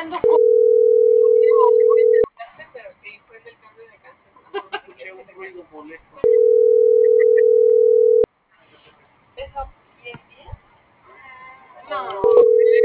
hablando con... Pero sí, fue del cambio de casa. Escuché un ruido molesto. ¿Eso bien, bien? No.